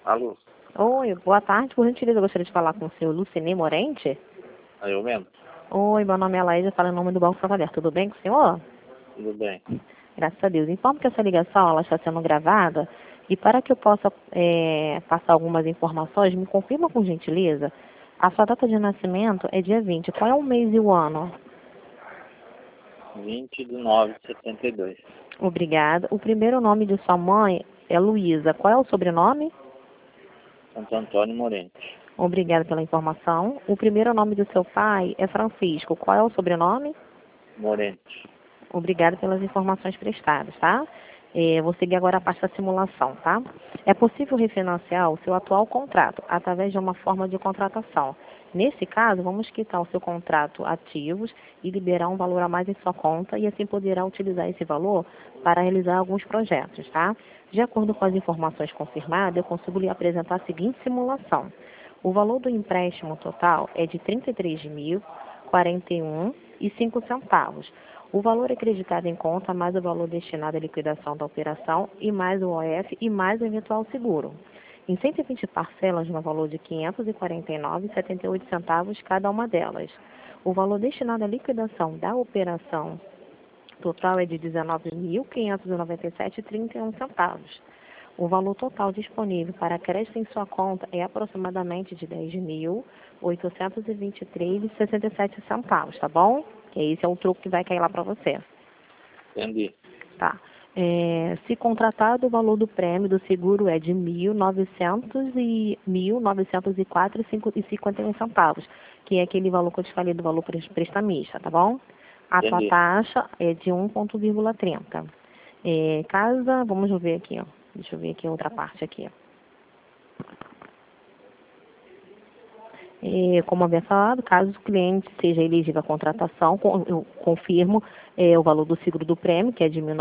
Alô? Oi, boa tarde. Por gentileza, eu gostaria de falar com o senhor Lucenê Morente. É eu mesmo? Oi, meu nome é Laísa, falo em nome do Banco Santander. Tudo bem com o senhor? Tudo bem. Graças a Deus. Informo que essa ligação ela está sendo gravada e para que eu possa passar algumas informações, me confirma com gentileza. A sua data de nascimento é dia 20. Qual é o mês e o ano? 20/9/72. Obrigada. O primeiro nome de sua mãe é Luísa. Qual é o sobrenome? Santo Antônio Morente. Obrigada pela informação. O primeiro nome do seu pai é Francisco. Qual é o sobrenome? Morente. Obrigada pelas informações prestadas, tá? Vou seguir agora a parte da simulação, tá? É possível refinanciar o seu atual contrato através de uma forma de contratação. Nesse caso, vamos quitar o seu contrato ativos e liberar um valor a mais em sua conta e assim poderá utilizar esse valor para realizar alguns projetos, tá? De acordo com as informações confirmadas, eu consigo lhe apresentar a seguinte simulação. O valor do empréstimo total é de R$ 33.041,05. O valor acreditado em conta, mais o valor destinado à liquidação da operação, e mais o OF e mais o eventual seguro. Em 120 parcelas no valor de R$ 549,78 cada uma delas. O valor destinado à liquidação da operação total é de R$ 19.597,31. O valor total disponível para crédito em sua conta é aproximadamente de R$ 10.823,67, tá bom? Esse é o truque que vai cair lá para você. Entendi. Tá. Se contratado, o valor do prêmio do seguro é de R$ 1.904,51, que é aquele valor que eu te falei do valor prestamista, tá bom? A sua Entendi. taxa é de 1,30. Vamos ver aqui, ó. Deixa eu ver aqui outra parte aqui, ó. Como havia falado, caso o cliente seja elegível à contratação, eu confirmo o valor do seguro do prêmio, que é de R$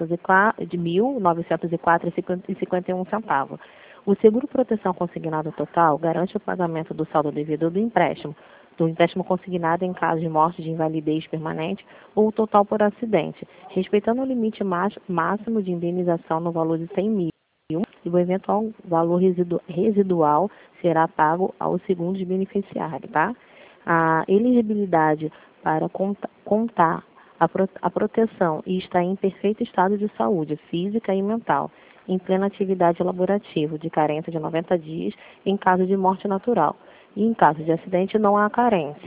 1.904,51. O seguro proteção consignado total garante o pagamento do saldo devido do empréstimo consignado em caso de morte, de invalidez permanente ou total por acidente, respeitando o limite máximo de indenização no valor de R$ 100.000. E o eventual valor residual será pago ao segundo beneficiário, tá? A elegibilidade para contar a proteção e está em perfeito estado de saúde física e mental, em plena atividade laborativa, de carência de 90 dias, em caso de morte natural. E em caso de acidente, não há carência.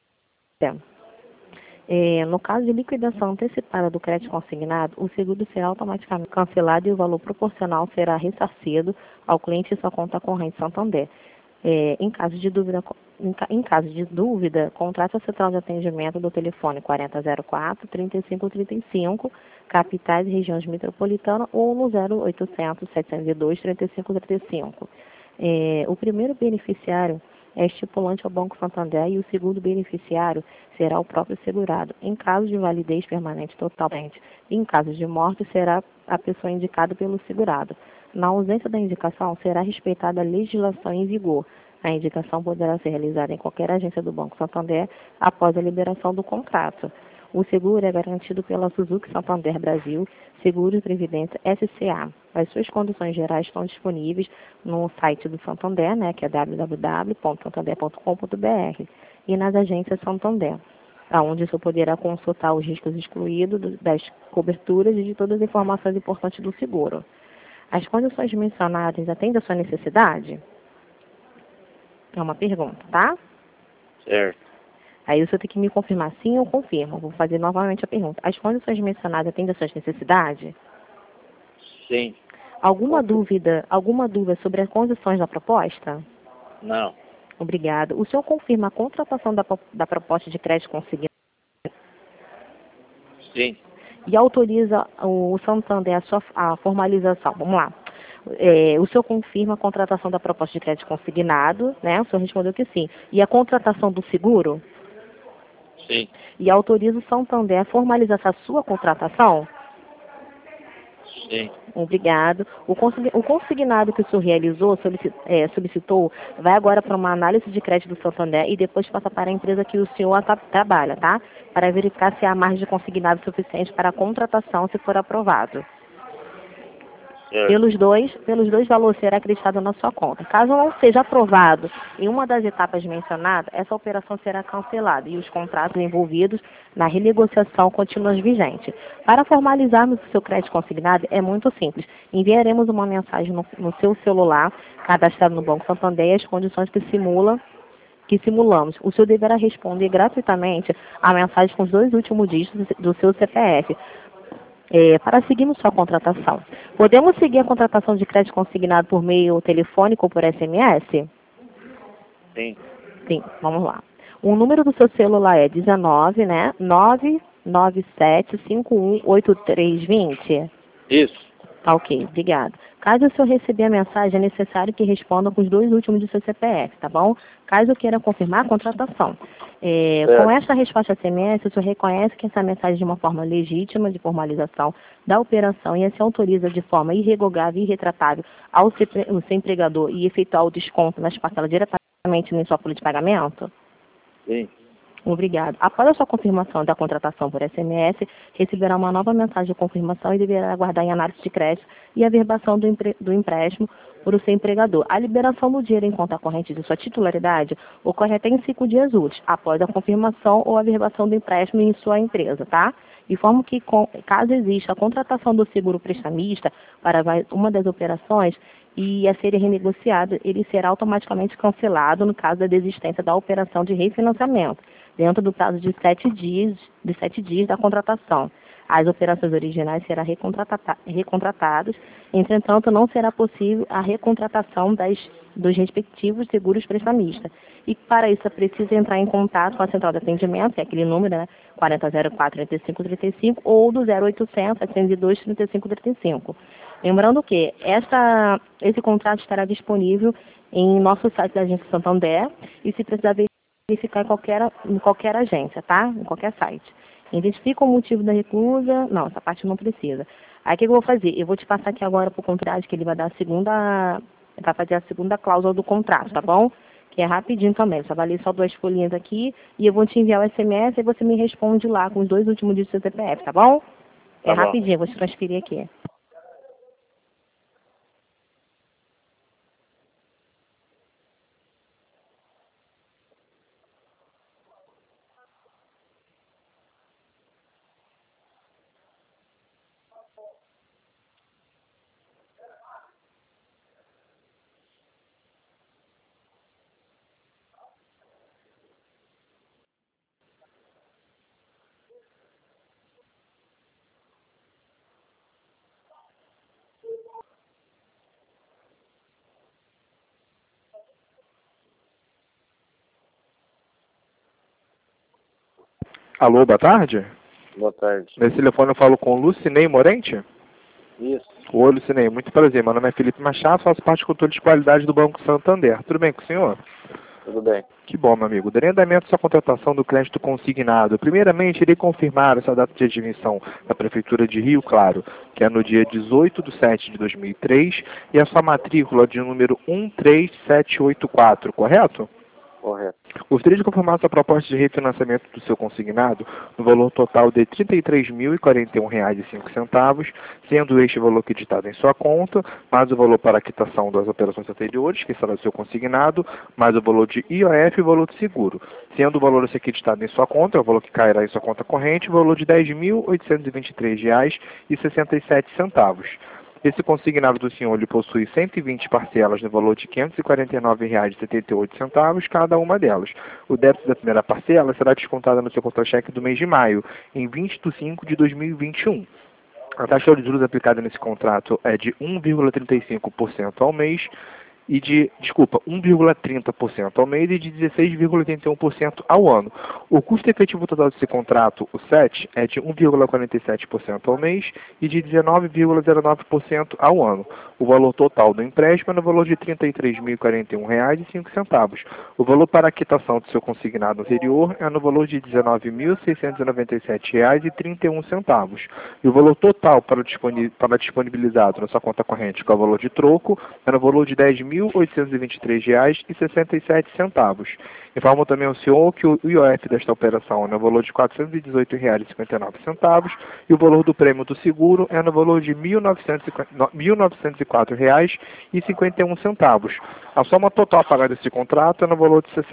No caso de liquidação antecipada do crédito consignado, o seguro será automaticamente cancelado e o valor proporcional será ressarcido ao cliente em sua conta corrente Santander. Em caso de dúvida, contrate a central de atendimento do telefone 4004-3535, capitais e regiões metropolitanas, ou no 0800-702-3535. O primeiro beneficiário é estipulante ao Banco Santander e o segundo beneficiário será o próprio segurado. Em caso de validez permanente totalmente, em caso de morte, será a pessoa indicada pelo segurado. Na ausência da indicação, será respeitada a legislação em vigor. A indicação poderá ser realizada em qualquer agência do Banco Santander após a liberação do contrato. O seguro é garantido pela Suzuki Santander Brasil, Seguro e Previdência SCA. As suas condições gerais estão disponíveis no site do Santander, né, que é www.santander.com.br, e nas agências Santander, onde você poderá consultar os riscos excluídos das coberturas e de todas as informações importantes do seguro. As condições mencionadas atendem à sua necessidade? É uma pergunta, tá? Certo. Aí você tem que me confirmar sim ou confirma. Vou fazer novamente a pergunta. As condições mencionadas atendem às suas necessidades? Sim. Alguma dúvida sobre as condições da proposta? Não. Obrigado. O senhor confirma a contratação da proposta de crédito consignado Sim. e autoriza o Santander a formalização? Vamos lá. O senhor confirma a contratação da proposta de crédito consignado, né? O senhor respondeu que sim. E a contratação do seguro? Sim. E autoriza o Santander a formalizar a sua contratação? Sim. Obrigado. O consignado que o senhor realizou, solicitou, vai agora para uma análise de crédito do Santander e depois passa para a empresa que o senhor trabalha, tá? Para verificar se há margem de consignado suficiente para a contratação, se for aprovado. Pelos dois valores será acreditado na sua conta. Caso não seja aprovado em uma das etapas mencionadas, essa operação será cancelada e os contratos envolvidos na renegociação continuam vigentes. Para formalizarmos o seu crédito consignado, é muito simples. Enviaremos uma mensagem no seu celular, cadastrado no Banco Santander, as condições que simulamos. O senhor deverá responder gratuitamente a mensagem com os 2 últimos dígitos do seu CPF. Para seguirmos sua contratação. Podemos seguir a contratação de crédito consignado por meio telefônico ou por SMS? Sim. Sim, vamos lá. O número do seu celular é 19, né? 997518320. Isso. Tá ok, obrigada. Caso o senhor receber a mensagem, é necessário que responda com os 2 últimos do seu CPF, tá bom? Caso queira confirmar a contratação. Com esta resposta SMS, o senhor reconhece que essa mensagem é de uma forma legítima de formalização da operação e se autoriza de forma irrevogável e irretratável ao seu empregador e efetuar o desconto nas parcelas diretamente em sua folha de pagamento? Sim. Obrigado. Após a sua confirmação da contratação por SMS, receberá uma nova mensagem de confirmação e deverá aguardar em análise de crédito e averbação do empréstimo por o seu empregador. A liberação do dinheiro em conta corrente de sua titularidade ocorre até em 5 dias úteis, após a confirmação ou averbação do empréstimo em sua empresa, tá? Informo que, caso exista a contratação do seguro prestamista para uma das operações e a ser renegociado, ele será automaticamente cancelado no caso da desistência da operação de refinanciamento, dentro do prazo de 7 dias da contratação. As operações originais serão recontratadas, entretanto, não será possível a recontratação dos respectivos seguros prestamistas. E para isso é preciso entrar em contato com a central de atendimento, que é aquele número, né, 4004-3535, ou do 0800-702-3535. Lembrando que esse contrato estará disponível em nosso site da Agência Santander e se precisar verificar em qualquer agência, tá? Em qualquer site. Identifica o motivo da recusa. Não, essa parte não precisa. Aí o que eu vou fazer? Eu vou te passar aqui agora para o contrato, que ele vai dar vai fazer a segunda cláusula do contrato, tá bom? Que é rapidinho também. Só vai ler só 2 folhinhas aqui e eu vou te enviar o SMS e você me responde lá com os 2 últimos dígitos do seu CPF, tá bom? Tá bom. Rapidinho, vou te transferir aqui. Alô, boa tarde. Boa tarde. Nesse telefone eu falo com o Lucinei Morente. Isso. Oi, Lucinei, muito prazer. Meu nome é Felipe Machado, faço parte do controle de qualidade do Banco Santander. Tudo bem com o senhor? Tudo bem. Que bom, meu amigo. Darei andamento à sua contratação do crédito consignado. Primeiramente, irei confirmar essa data de admissão da Prefeitura de Rio Claro, que é no dia 18/7/2003, e a sua matrícula de número 13784, correto? Correto. Gostaria de confirmar sua proposta de refinanciamento do seu consignado no valor total de R$ 33.041,05, sendo este o valor acreditado em sua conta, mais o valor para a quitação das operações anteriores, que estará no seu consignado, mais o valor de IOF e o valor de seguro, sendo o valor a ser acreditado em sua conta, o valor que cairá em sua conta corrente, o valor de R$ 10.823,67. Esse consignado do senhor lhe possui 120 parcelas no valor de R$ 549,78, cada uma delas. O débito da primeira parcela será descontado no seu contra-cheque do mês de maio, em 20/5/2021. A taxa de juros aplicada nesse contrato é de 1,35% ao mês, 1,30% ao mês e de 16,81% ao ano. O custo efetivo total desse contrato, o SET, é de 1,47% ao mês e de 19,09% ao ano. O valor total do empréstimo é no valor de R$ 33.041,05. O valor para a quitação do seu consignado anterior é no valor de R$ 19.697,31. E o valor total para disponibilizado na sua conta corrente, que é o valor de troco, é no valor de R$ R$ 1.823,67. Informo também ao senhor que o IOF desta operação é no valor de R$ 418,59 e o valor do prêmio do seguro é no valor de R$ 1.904,51. A soma total a pagar desse contrato é no valor de R$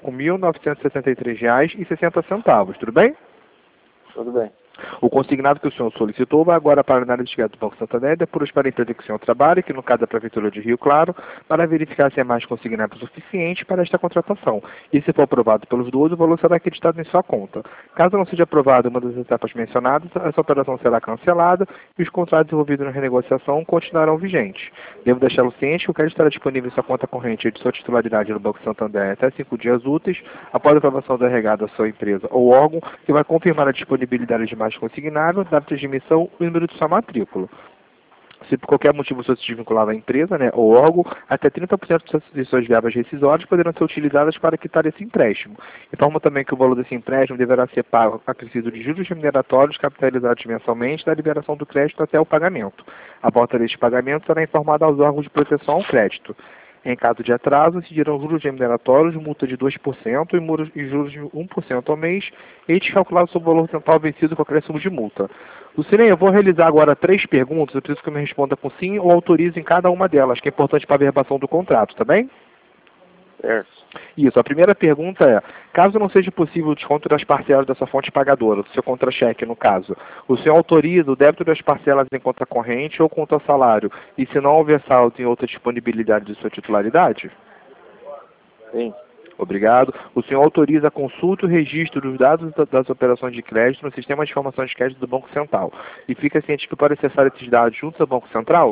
65.963,60. Tudo bem? Tudo bem. O consignado que o senhor solicitou vai agora para a análise de do Banco Santander, depois para a empresa que o senhor trabalha, que no caso é a Prefeitura de Rio Claro, para verificar se é mais consignado suficiente para esta contratação. E se for aprovado pelos dois, o valor será acreditado em sua conta. Caso não seja aprovado uma das etapas mencionadas, essa operação será cancelada e os contratos envolvidos na renegociação continuarão vigentes. Devo deixá-lo ciente que o crédito estará disponível em sua conta corrente de sua titularidade no Banco Santander até 5 dias úteis, após a aprovação da regada da sua empresa ou órgão, que vai confirmar a disponibilidade de mais consignado, data de emissão e número de sua matrícula. Se por qualquer motivo você se vincular à empresa, ou órgão, até 30% de suas verbas rescisórias poderão ser utilizadas para quitar esse empréstimo. Informo também que o valor desse empréstimo deverá ser pago acrescido de juros remuneratórios capitalizados mensalmente da liberação do crédito até o pagamento. A volta deste pagamento será informada aos órgãos de proteção ao crédito. Em caso de atraso, incidirão juros remuneratórios, multa de 2% e juros de 1% ao mês, e calculado sobre o valor total vencido com acréscimo de multa. Lucinei, eu vou realizar agora 3 perguntas, eu preciso que me responda com sim ou autorize em cada uma delas, que é importante para a verbação do contrato, tá bem? Certo. Isso, a primeira pergunta é, caso não seja possível o desconto das parcelas dessa fonte pagadora, do seu contra-cheque no caso, o senhor autoriza o débito das parcelas em conta corrente ou conta salário, e se não houver saldo em outra disponibilidade de sua titularidade? Sim. Obrigado. O senhor autoriza a consulta e o registro dos dados das operações de crédito no sistema de informações de crédito do Banco Central, e fica ciente que para acessar esses dados juntos ao Banco Central?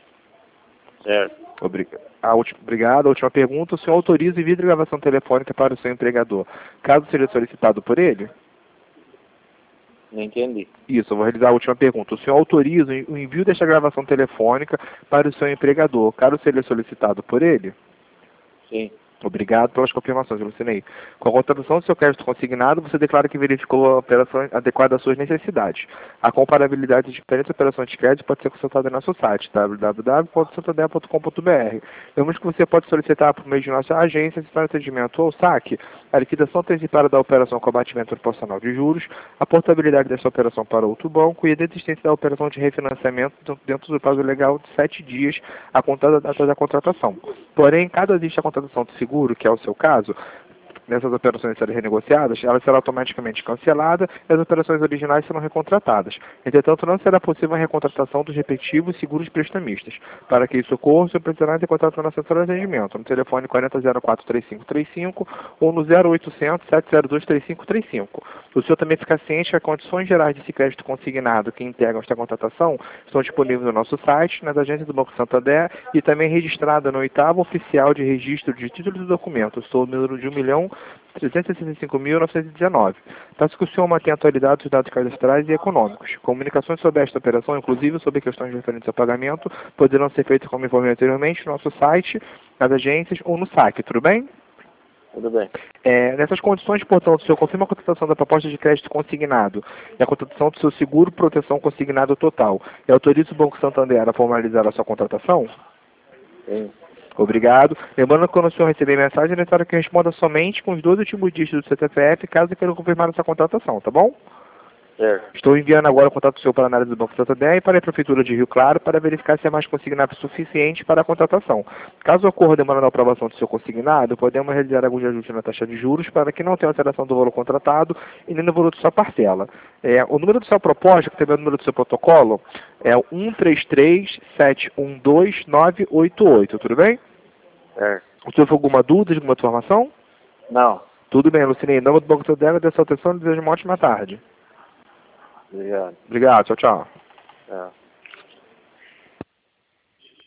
Certo. Obrigado. A última pergunta, o senhor autoriza o envio de gravação telefônica para o seu empregador, caso seja solicitado por ele? Não entendi. Isso, eu vou realizar a última pergunta. O senhor autoriza o envio desta gravação telefônica para o seu empregador, caso seja solicitado por ele? Sim. Obrigado pelas confirmações, Lucinei. Com a contratação do seu crédito consignado, você declara que verificou a operação adequada às suas necessidades. A comparabilidade de diferentes operações de crédito pode ser consultada em nosso site, www.santander.com.br. Lembramos que você pode solicitar por meio de nossa agência, assistente de atendimento ou saque, a liquidação antecipada da operação com abatimento proporcional de juros, a portabilidade dessa operação para outro banco e a desistência da operação de refinanciamento dentro do prazo legal de 7 dias a contar da data da contratação. Porém, caso exista a contratação de seguro, que é o seu caso, nessas operações serem renegociadas, ela será automaticamente cancelada e as operações originais serão recontratadas. Entretanto, não será possível a recontratação dos respectivos seguros prestamistas. Para que isso ocorra, o senhor precisará ter contato na central de atendimento, no telefone 4004-3535 ou no 0800-702-3535. O senhor também fica ciente que as condições gerais desse crédito consignado que integram esta contratação estão disponíveis no nosso site, nas agências do Banco Santander e também registrada no 8º Oficial de Registro de Títulos e Documentos, sob o número de 1.365.919. Peço que o senhor mantenha atualizados os dados cadastrais e econômicos. Comunicações sobre esta operação, inclusive sobre questões referentes ao pagamento, poderão ser feitas, como informei anteriormente, no nosso site, nas agências ou no saque, tudo bem? Tudo bem. Nessas condições, portanto, o senhor confirma a contratação da proposta de crédito consignado e a contratação do seu seguro proteção consignado total e autoriza o Banco Santander a formalizar a sua contratação? Sim. Obrigado. Lembrando que quando o senhor receber mensagem, é necessário que responda somente com os 2 últimos dígitos do seu CPF, caso queira confirmar essa contratação, tá bom? Certo. Estou enviando agora o contato do senhor para a análise do Banco Santander e para a Prefeitura de Rio Claro para verificar se é mais consignado suficiente para a contratação. Caso ocorra demora na aprovação do seu consignado, podemos realizar alguns ajustes na taxa de juros para que não tenha alteração do valor contratado e nem no valor de sua parcela. O número do seu propósito, que também é o número do seu protocolo, é o 133-712-988, tudo bem? Certo. O senhor tem alguma dúvida, alguma informação? Não. Tudo bem, Lucinei. Em nome do Banco Santander, agradeço a sua atenção e desejo uma ótima tarde. Obrigado. Obrigado, tchau, tchau. Tchau.